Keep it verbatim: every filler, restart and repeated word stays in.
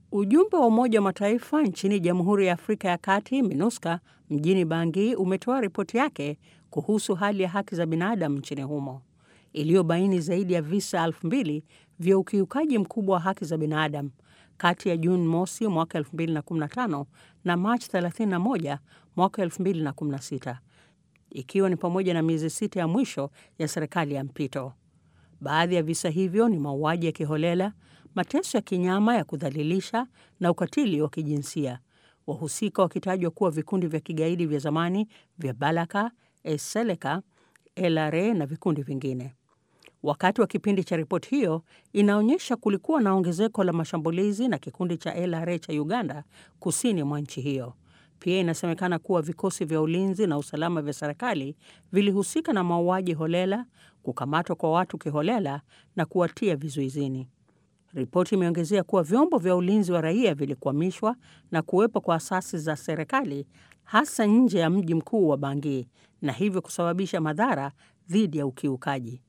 Ujumbe wa Umoja wa Mataifa nchini Jamhuri ya Afrika ya Kati, MINUSCA, mjini Bangui umetoa ripoti yake kuhusu hali ya haki za binadamu nchini humo, iliyobaini zaidi ya visa elfu mbili vya ukiukaji mkubwa wa haki za binadamu kati ya Juni mosi mwaka elfu mbili na kumi na tano na Machi thelathini na moja mwaka elfu mbili na kumi na sita, ikiwa ni pamoja na miezi sita ya mwisho ya serikali ya mpito. Baadhi ya visa hivyo ni mauaji ya kiholela, mateso ya kinyama ya kudhalilisha na ukatili wa kijinsia, wahusika wakitajwa kuwa vikundi vya kigaidi vya zamani vya Balaka, Seleka, L R A na vikundi vingine. Wakati wa kipindi cha ripoti hiyo inaonyesha kulikuwa na ongezeko la mashambulizi na kikundi cha L R A cha Uganda kusini mwa nchi hiyo. Pia inasemekana kuwa vikosi vya ulinzi na usalama vya serikali vilihusika na mauaji holela, kukamatwa kwa watu kiholela na kuwatia vizuizini. Ripoti imeongezea kuwa vyombo vya ulinzi wa raia vilikwamishwa na kuwepo kwa asasi za serikali hasa nje ya mji mkuu wa Bangui, na hivyo kusababisha madhara dhidi ya ukiukaji.